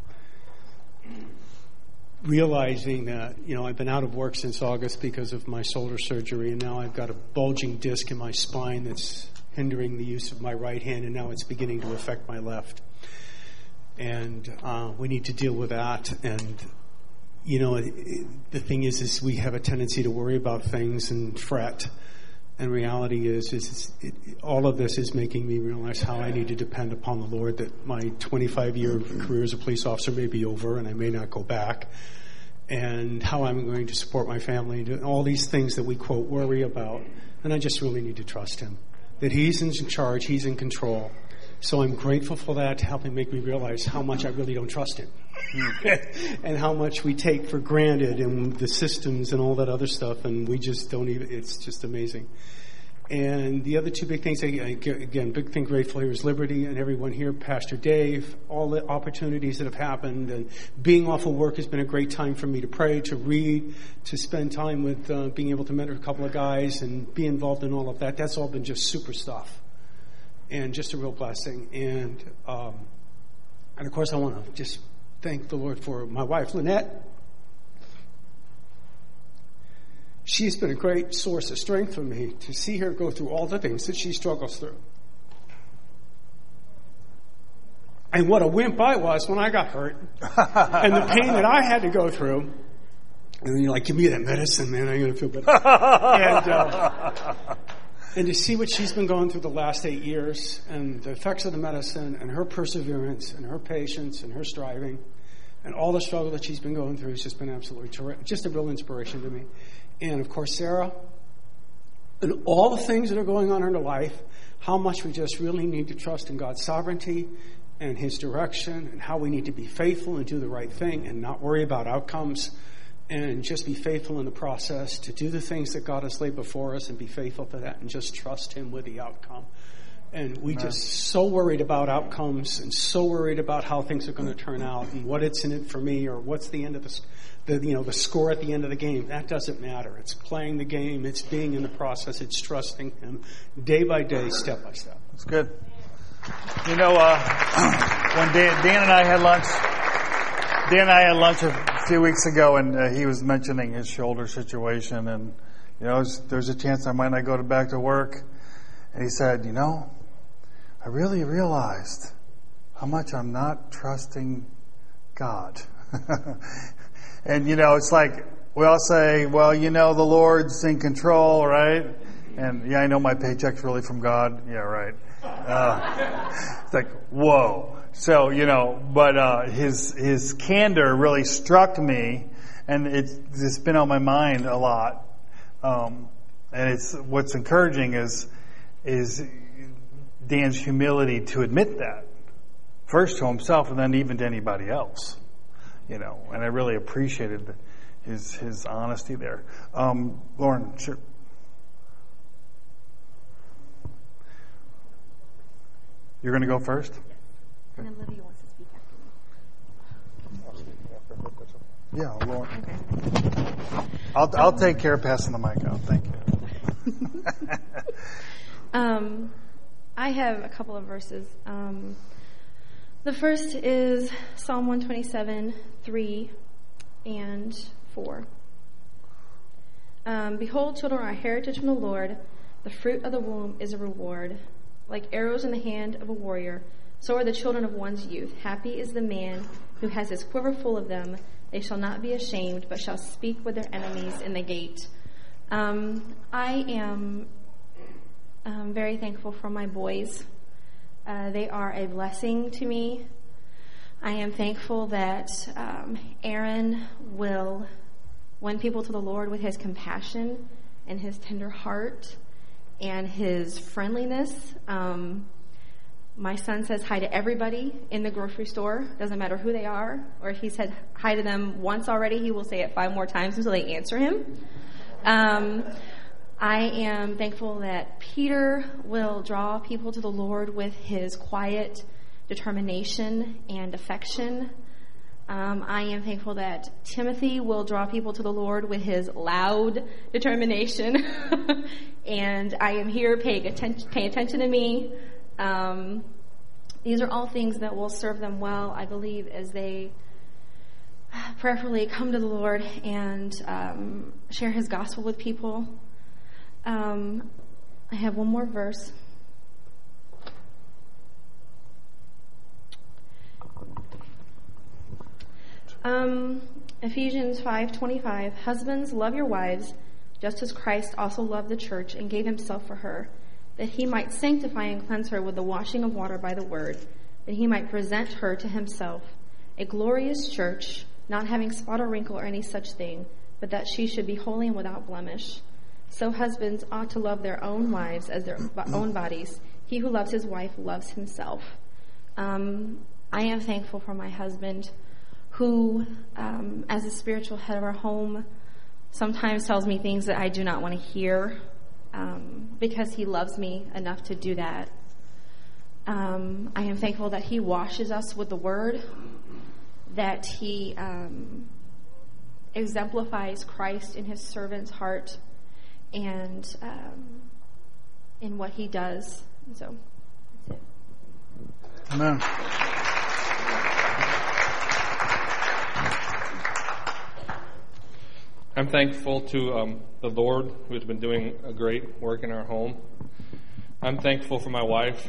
Realizing that, I've been out of work since August because of my shoulder surgery, and now I've got a bulging disc in my spine that's hindering the use of my right hand, and now it's beginning to affect my left. And we need to deal with that. And, the thing is we have a tendency to worry about things and fret. And reality is all of this is making me realize how I need to depend upon the Lord, that my 25-year career as a police officer may be over and I may not go back, and how I'm going to support my family, all these things that we, quote, worry about. And I just really need to trust Him, that He's in charge, He's in control. So I'm grateful for that, helping make me realize how much I really don't trust Him. And how much we take for granted and the systems and all that other stuff, and we just don't even, it's just amazing. And the other two big things, again, big thing grateful here is Liberty and everyone here, Pastor Dave, all the opportunities that have happened, and being off of work has been a great time for me to pray, to read, to spend time with being able to mentor a couple of guys and be involved in all of that. That's all been just super stuff and just a real blessing. And of course I want to just thank the Lord for my wife, Lynette. She's been a great source of strength for me to see her go through all the things that she struggles through. And what a wimp I was when I got hurt. And the pain that I had to go through. And you're like, give me that medicine, man. I'm going to feel better. And to see what she's been going through the last 8 years, and the effects of the medicine, and her perseverance, and her patience, and her striving, and all the struggle that she's been going through has just been absolutely terrific. Just a real inspiration to me. And of course, Sarah, and all the things that are going on in her life, how much we just really need to trust in God's sovereignty and His direction, and how we need to be faithful and do the right thing and not worry about outcomes, and just be faithful in the process to do the things that God has laid before us and be faithful to that and just trust Him with the outcome. And we just so worried about outcomes and so worried about how things are going to turn out and what it's in it for me or what's the end of the score at the end of the game. That doesn't matter. It's playing the game. It's being in the process. It's trusting Him day by day, step by step. That's good. When Dan and I had lunch a few weeks ago, and he was mentioning his shoulder situation, and there's a chance I might not go back to work. And he said, I really realized how much I'm not trusting God. And, it's like, we all say, well, the Lord's in control, right? And, yeah, I know my paycheck's really from God. Yeah, right. It's like, whoa. So, but his candor really struck me, and it's been on my mind a lot. And what's encouraging is Dan's humility to admit that, first to himself and then even to anybody else, and I really appreciated his honesty there. Lauren, sure. You're going to go first? And then Olivia wants to speak after me. Yeah, Lauren. Okay. I'll take care of passing the mic out. Thank you. I have a couple of verses. The first is Psalm 127, 3 and 4. Behold, children are a heritage from the Lord. The fruit of the womb is a reward. Like arrows in the hand of a warrior, so are the children of one's youth. Happy is the man who has his quiver full of them. They shall not be ashamed, but shall speak with their enemies in the gate. I am very thankful for my boys. They are a blessing to me. I am thankful that Aaron will win people to the Lord with his compassion and his tender heart and his friendliness. My son says hi to everybody in the grocery store, doesn't matter who they are, or if he said hi to them once already, he will say it 5 more times until they answer him. I am thankful that Peter will draw people to the Lord with his quiet determination and affection. I am thankful that Timothy will draw people to the Lord with his loud determination. And I am here pay attention to me. These are all things that will serve them well, I believe, as they prayerfully come to the Lord and share his gospel with people. I have one more verse. Ephesians 5:25. Husbands, love your wives, just as Christ also loved the church and gave himself for her, that he might sanctify and cleanse her with the washing of water by the word, that he might present her to himself, a glorious church, not having spot or wrinkle or any such thing, but that she should be holy and without blemish. So husbands ought to love their own wives as their own bodies. He who loves his wife loves himself. I am thankful for my husband, who, as the spiritual head of our home, sometimes tells me things that I do not want to hear, because he loves me enough to do that. I am thankful that he washes us with the word, that he exemplifies Christ in his servant's heart and in what he does. So, that's it. Amen. I'm thankful to the Lord, who has been doing a great work in our home. I'm thankful for my wife.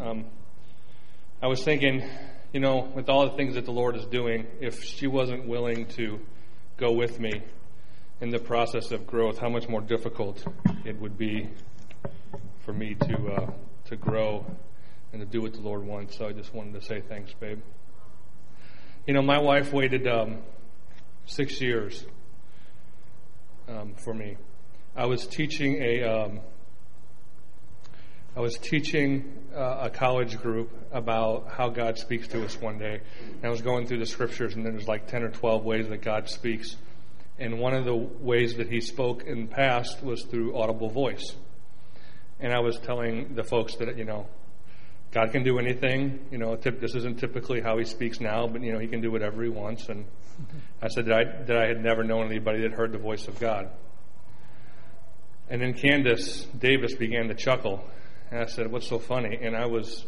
I was thinking, with all the things that the Lord is doing, if she wasn't willing to go with me in the process of growth, how much more difficult it would be for me to grow and to do what the Lord wants. So I just wanted to say thanks, babe. My wife waited 6 years for me. I was teaching a college group about how God speaks to us one day. And I was going through the scriptures, and there's like 10 or 12 ways that God speaks. And one of the ways that he spoke in the past was through audible voice. And I was telling the folks that, God can do anything. This isn't typically how he speaks now, but, he can do whatever he wants. And I said that I had never known anybody that heard the voice of God. And then Candace Davis began to chuckle. And I said, "What's so funny?" And I was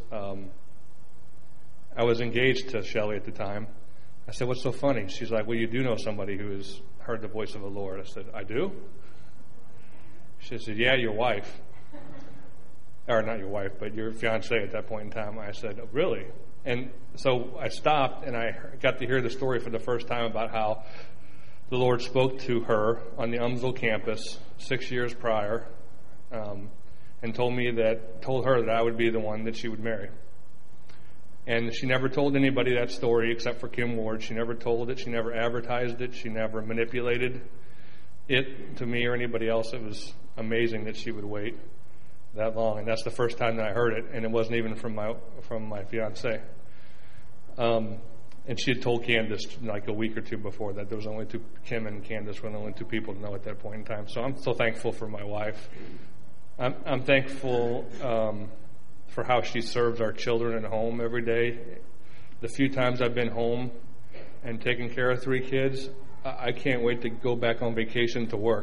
engaged to Shelley at the time. I said, "What's so funny?" She's like, "Well, you do know somebody who has heard the voice of the Lord." I said, "I do?" She said, "Yeah, your wife." Or not your wife, but your fiance at that point in time. I said, "Oh, really?" And so I stopped, and I got to hear the story for the first time about how the Lord spoke to her on the UMSL campus 6 years prior, and told her that I would be the one that she would marry. And she never told anybody that story except for Kim Ward. She never told it. She never advertised it. She never manipulated it to me or anybody else. It was amazing that she would wait that long. And that's the first time that I heard it, and it wasn't even from my fiance. And And she had told Candace like a week or two before that there was only two, Kim and Candace were the only two people to know at that point in time. So I'm so thankful for my wife. I'm thankful for how she serves our children at home every day. The few times I've been home and taken care of 3 kids, I can't wait to go back on vacation to work.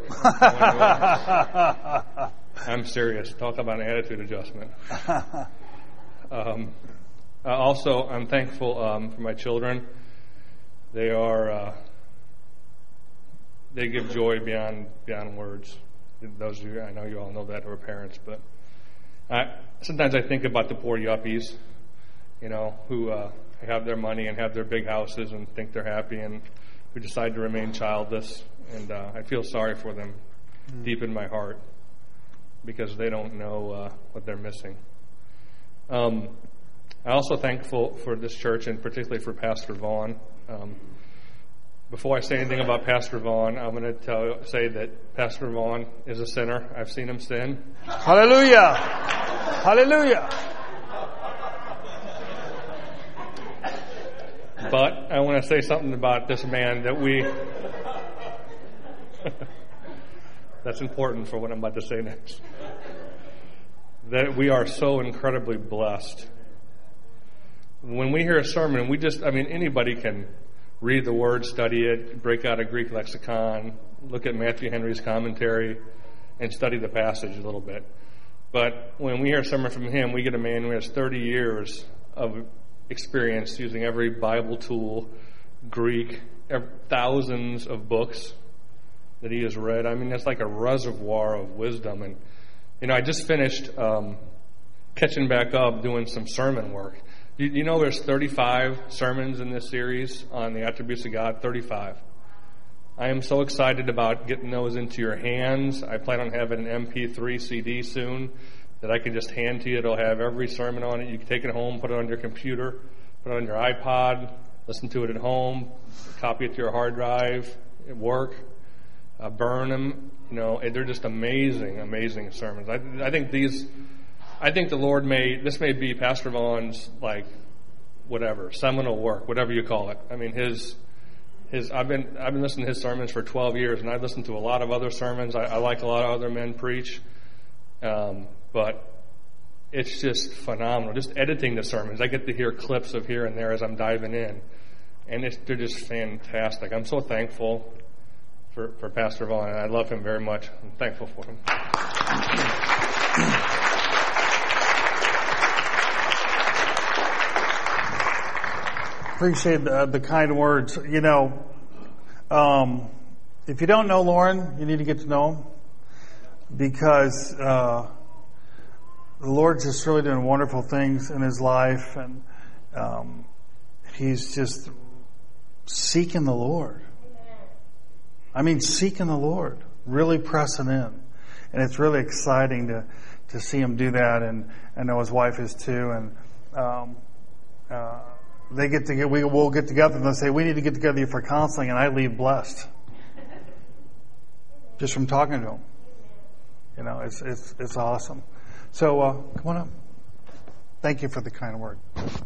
I'm serious. Talk about an attitude adjustment. Also, I'm thankful for my children. They give joy beyond words. Those of you, I know you all know that, who are parents, but sometimes I think about the poor yuppies, who have their money and have their big houses and think they're happy, and who decide to remain childless. And I feel sorry for them deep in my heart because they don't know what they're missing. I'm also thankful for this church and particularly for Pastor Vaughn. Before I say anything about Pastor Vaughn, I'm going to say that Pastor Vaughn is a sinner. I've seen him sin. Hallelujah! Hallelujah! But I want to say something about this man that that's important for what I'm about to say next. That we are so incredibly blessed. When we hear a sermon, anybody can read the word, study it, break out a Greek lexicon, look at Matthew Henry's commentary, and study the passage a little bit. But when we hear a sermon from him, we get a man who has 30 years of experience using every Bible tool, Greek, thousands of books that he has read. It's like a reservoir of wisdom. And I just finished catching back up doing some sermon work. You know there's 35 sermons in this series on the attributes of God, 35. I am so excited about getting those into your hands. I plan on having an MP3 CD soon that I can just hand to you. It'll have every sermon on it. You can take it home, put it on your computer, put it on your iPod, listen to it at home, copy it to your hard drive at work, burn them. They're just amazing, amazing sermons. I think the Lord this may be Pastor Vaughn's, seminal work, whatever you call it. I've been listening to his sermons for 12 years, and I've listened to a lot of other sermons. I like a lot of other men preach, but it's just phenomenal. Just editing the sermons, I get to hear clips of here and there as I'm diving in, and they're just fantastic. I'm so thankful for Pastor Vaughn, and I love him very much. I'm thankful for him. Appreciate the kind words. If you don't know Lauren, you need to get to know him, because the Lord's just really doing wonderful things in his life, and he's just seeking the Lord. Seeking the Lord, really pressing in, and it's really exciting to see him do that. And I know his wife is too, and we'll get together and they'll say, we need to get together for counseling, and I leave blessed. Just from talking to him. It's awesome. So, come on up. Thank you for the kind word.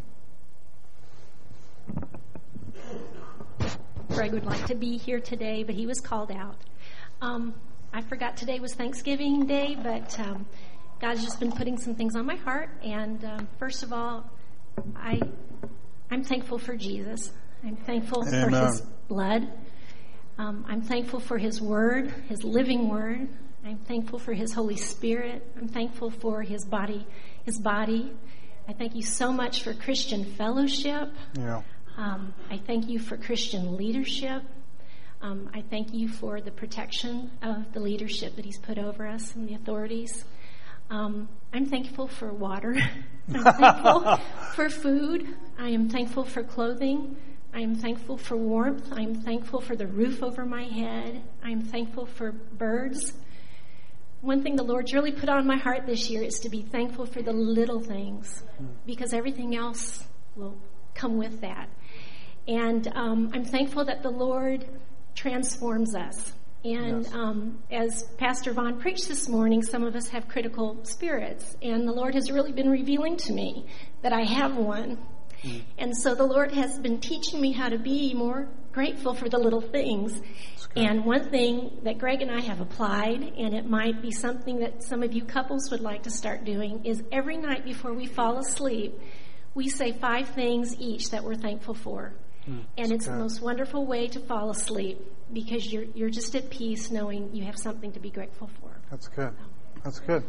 Greg would like to be here today, but he was called out. I forgot today was Thanksgiving Day, but God's just been putting some things on my heart. And first of all, I'm thankful for Jesus. I'm thankful for his blood. I'm thankful for his word, his living word. I'm thankful for his Holy Spirit. I'm thankful for his body. I thank you so much for Christian fellowship. Yeah. I thank you for Christian leadership. I thank you for the protection of the leadership that he's put over us and the authorities. I'm thankful for water. I'm thankful for food. I am thankful for clothing. I am thankful for warmth. I am thankful for the roof over my head. I am thankful for birds. One thing the Lord's really put on my heart this year is to be thankful for the little things, because everything else will come with that. And I'm thankful that the Lord transforms us. And as Pastor Vaughn preached this morning, some of us have critical spirits. And the Lord has really been revealing to me that I have one. And so the Lord has been teaching me how to be more grateful for the little things. And one thing that Greg and I have applied, and it might be something that some of you couples would like to start doing, is every night before we fall asleep, we say 5 things each that we're thankful for. And it's the most wonderful way to fall asleep, because you're just at peace knowing you have something to be grateful for. That's good. That's good.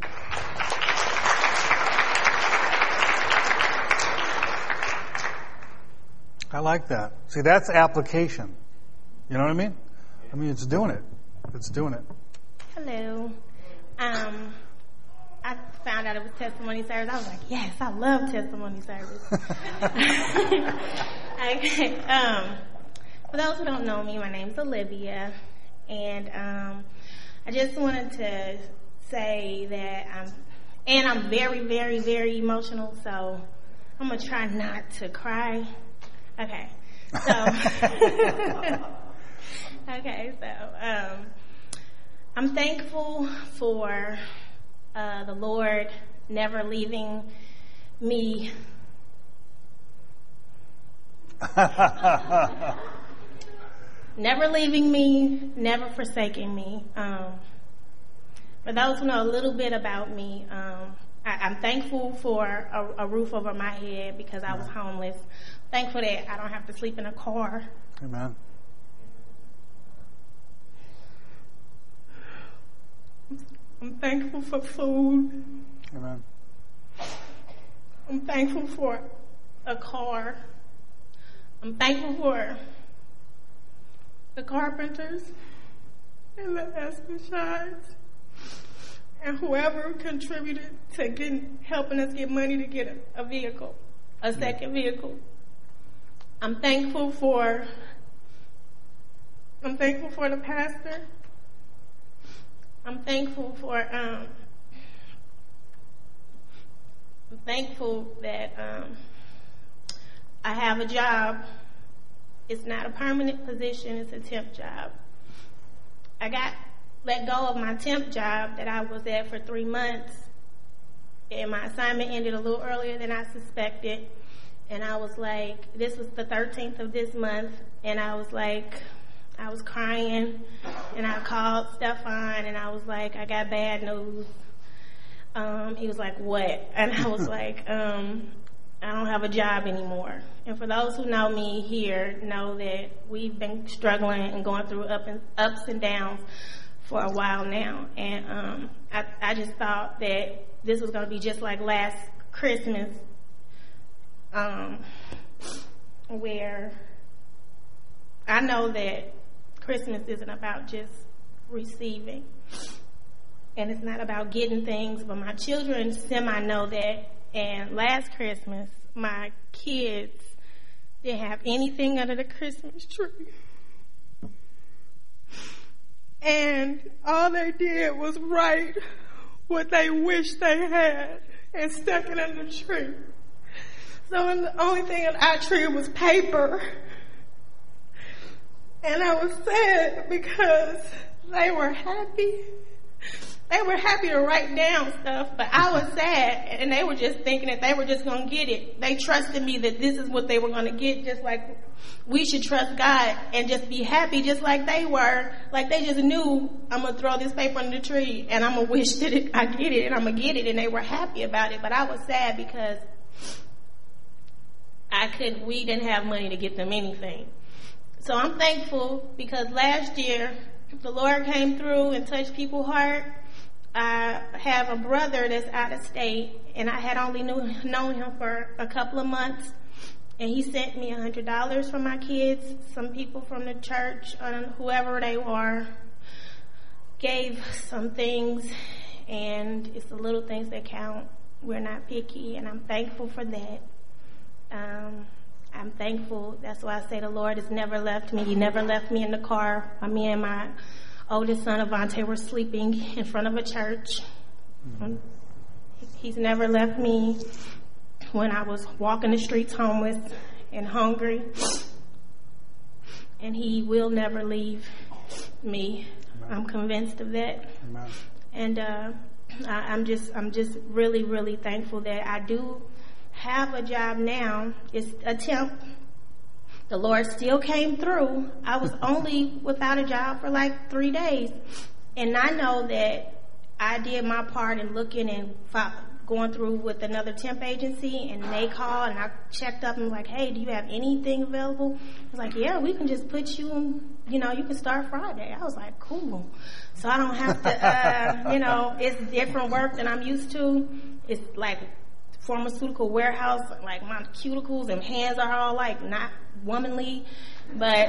I like that. See, that's application. You know what I mean? I mean, it's doing it. It's doing it. Hello. I found out it was testimony service. I was like, yes, I love testimony service. Okay. For those who don't know me, my name's Olivia, and I just wanted to say that I'm very, very, very emotional, so I'm gonna try not to cry. Okay. So. Okay, so I'm thankful for the Lord never leaving me. Never leaving me, never forsaking me. For those who know a little bit about me, I'm thankful for a roof over my head because I was homeless. Thankful that I don't have to sleep in a car. Amen. I'm thankful for food. Amen. I'm thankful for a car. I'm thankful for the carpenters and the Espenshines and whoever contributed to helping us get money to get a vehicle, a second vehicle. I'm thankful for the pastor. I'm thankful that I have a job. It's not a permanent position, it's a temp job. I got let go of my temp job that I was at for 3 months, and my assignment ended a little earlier than I suspected. And I was like, this was the 13th of this month, and I was like, I was crying, and I called Stefan, and I was like, I got bad news. He was like, what? And I was like, I don't have a job anymore. And for those who know me here, know that we've been struggling and going through ups and downs for a while now. And I just thought that this was going to be just like last Christmas, where I know that Christmas isn't about just receiving, and it's not about getting things, but my children semi-know that. And last Christmas, my kids didn't have anything under the Christmas tree. And all they did was write what they wished they had and stuck it under the tree. So the only thing on our tree was paper. And I was sad because they were happy. They were happy to write down stuff, but I was sad, and they were just thinking that they were just going to get it. They trusted me that this is what they were going to get, just like we should trust God and just be happy just like they were. Like they just knew, I'm going to throw this paper under the tree, and I'm going to wish that I get it, and I'm going to get it, and they were happy about it. But I was sad because we didn't have money to get them anything. So I'm thankful because last year the Lord came through and touched people's heart. I have a brother that's out of state, and I had only known him for a couple of months, and he sent me $100 for my kids. Some people from the church, whoever they were, gave some things, and it's the little things that count. We're not picky, and I'm thankful for that. I'm thankful. That's why I say the Lord has never left me. He never left me in the car. Me and my oldest son, Avante, were sleeping in front of a church. Mm-hmm. He's never left me when I was walking the streets homeless and hungry. And he will never leave me. Amen. I'm convinced of that. Amen. And I'm just really, really thankful that I do have a job now. It's a temp. The Lord still came through. I was only without a job for like 3 days. And I know that I did my part in looking and going through with another temp agency, and they called and I checked up and was like, hey, do you have anything available? I was like, yeah, we can just put you in, you can start Friday. I was like, cool. So I don't have to, it's different work than I'm used to. It's like pharmaceutical warehouse, like my cuticles and hands are all like not womanly, but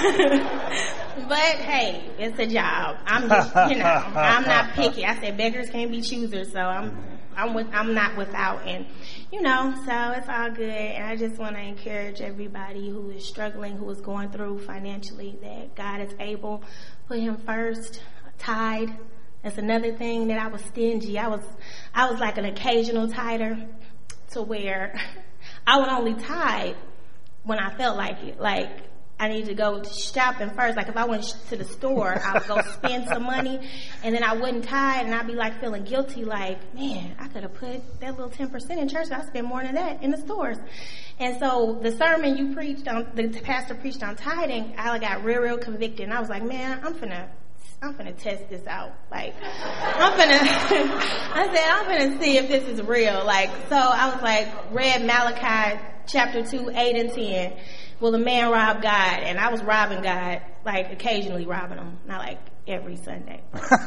hey, it's a job. I'm just, I'm not picky. I said beggars can't be choosers, so I'm not without, and so it's all good. And I just want to encourage everybody who is struggling, who is going through financially, that God is able. Put Him first. Tithe. That's another thing that I was stingy. I was like an occasional tither, to where I would only tithe when I felt like it. Like I need to go shopping first. Like if I went to the store, I would go spend some money, and then I wouldn't tithe, and I'd be like feeling guilty, like, man, I could have put that little 10% in church. I spent more than that in the stores. And so the sermon you preached on, the pastor preached on tithing, I got real convicted, and I was like, man, I'm finna test this out. Like, I'm finna see if this is real. Like, so I was like, read Malachi chapter 2, 8 and 10. Will a man rob God? And I was robbing God, like occasionally robbing him, not like every Sunday.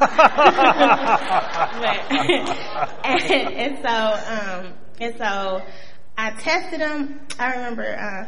and so I tested him. I remember,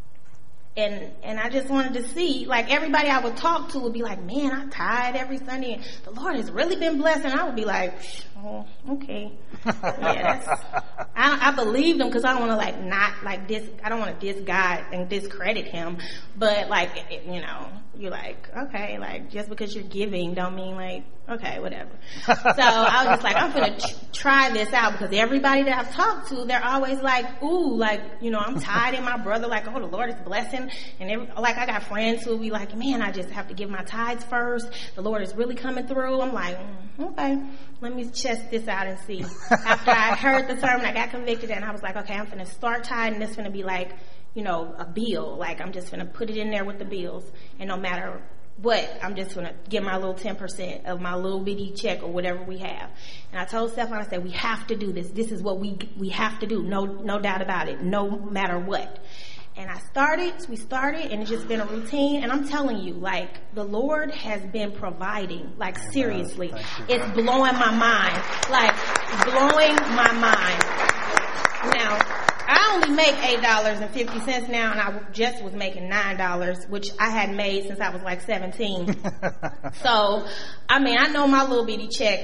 and I just wanted to see, like everybody I would talk to would be like, man, I tithe every Sunday and the Lord has really been blessing. I would be like, oh, okay. Yeah, I believe them because I don't want to I don't want to diss God and discredit Him. But like, you're like, okay, like just because you're giving don't mean like, okay, whatever. So I was just like, I'm going to try this out, because everybody that I've talked to, they're always like, ooh, like, I'm tithing. My brother like, oh, the Lord is blessing. And I got friends who will be like, man, I just have to give my tithes first. The Lord is really coming through. I'm like, okay, let me test this out and see. After I heard the sermon, I got convicted, and I was like, okay, I'm going to start tithing. It's going to be like, a bill. Like, I'm just going to put it in there with the bills. And no matter what, I'm just going to give my little 10% of my little bitty check or whatever we have. And I told Stefan, I said, we have to do this. This is what we have to do. No doubt about it. No matter what. And we started, and it's just been a routine. And I'm telling you, like, the Lord has been providing, like, seriously. It's blowing my mind. Like, blowing my mind. Now, I only make $8.50 now, and I just was making $9, which I hadn't made since I was like 17. So, I mean, I know my little bitty check.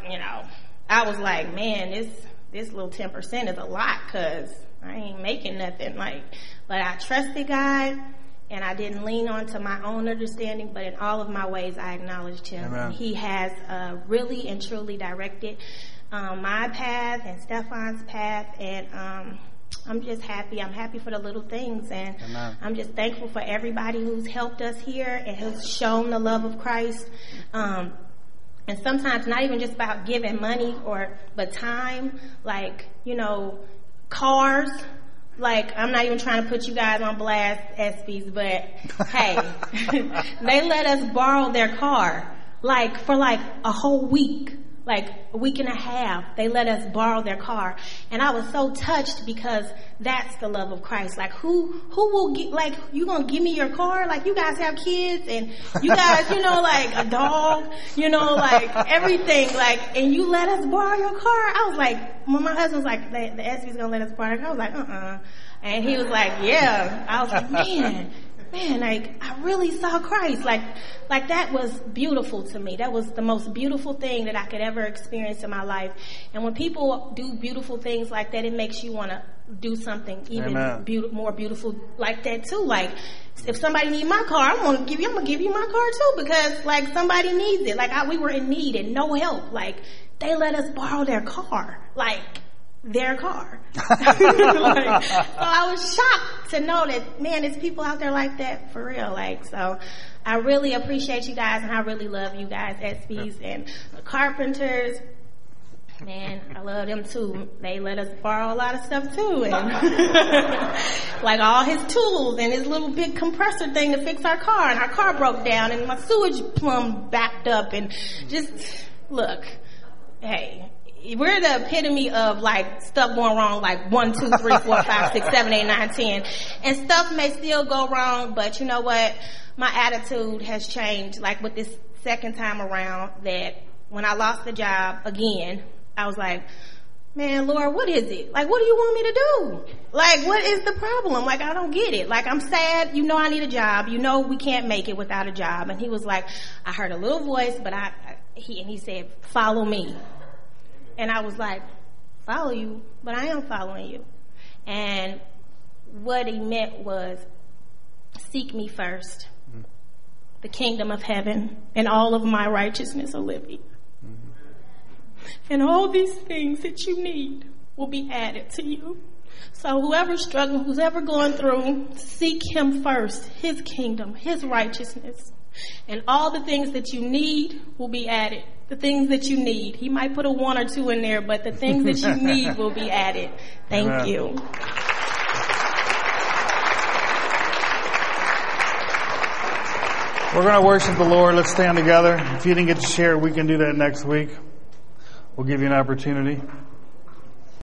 I was like, man, this little 10% is a lot, because I ain't making nothing. But I trusted God, and I didn't lean on to my own understanding, but in all of my ways, I acknowledged Him. Amen. He has really and truly directed my path and Stefan's path, and I'm just happy. I'm happy for the little things, and Amen. I'm just thankful for everybody who's helped us here and who's shown the love of Christ. And sometimes not even just about giving money but time, like, cars. Like, I'm not even trying to put you guys on blast, ESPYs, but hey, they let us borrow their car, like, for like a whole week. Like a week and a half, they let us borrow their car. And I was so touched, because that's the love of Christ. Like, who will get, like, you gonna give me your car? Like, you guys have kids, and you guys, like a dog, like everything, like, and you let us borrow your car? I was like, when my husband was like, the ESPY's gonna let us borrow their car, I was like, And he was like, yeah. I was like, man, like, I really saw Christ. Like that was beautiful to me. That was the most beautiful thing that I could ever experience in my life. And when people do beautiful things like that, it makes you want to do something even more beautiful like that too. Like, if somebody needs my car, I'm gonna give you my car too, because like somebody needs it. Like we were in need and no help. Like, they let us borrow their car. Like, their car. So I was shocked to know that, man, there's people out there like that for real. Like, so I really appreciate you guys, and I really love you guys, ESPYs and the Carpenters. Man, I love them too. They let us borrow a lot of stuff too. And like all his tools and his little big compressor thing to fix our car. And our car broke down and my sewage plumb backed up. And just, look, hey, we're the epitome of like stuff going wrong like 1, 2, 3, 4, 5, 6, 7, 8, 9, 10. And stuff may still go wrong, but you know what? My attitude has changed. Like with this second time around, that when I lost the job again, I was like, man, Lord, what is it? Like, what do you want me to do? Like, what is the problem? Like, I don't get it. Like, I'm sad. You know I need a job. You know we can't make it without a job. And he was like, I heard a little voice, but he said, follow me. And I was like, follow you? But I am following you. And what he meant was, seek me first, the kingdom of heaven, and all of my righteousness will live in. And all these things that you need will be added to you. So whoever's struggling, who's ever going through, seek him first, his kingdom, his righteousness. And all the things that you need will be added. The things that you need. He might put a 1 or 2 in there, but the things that you need will be added. Thank Amen. you. We're going to worship the Lord. Let's stand together. If you didn't get to share, we can do that next week. We'll give you an opportunity.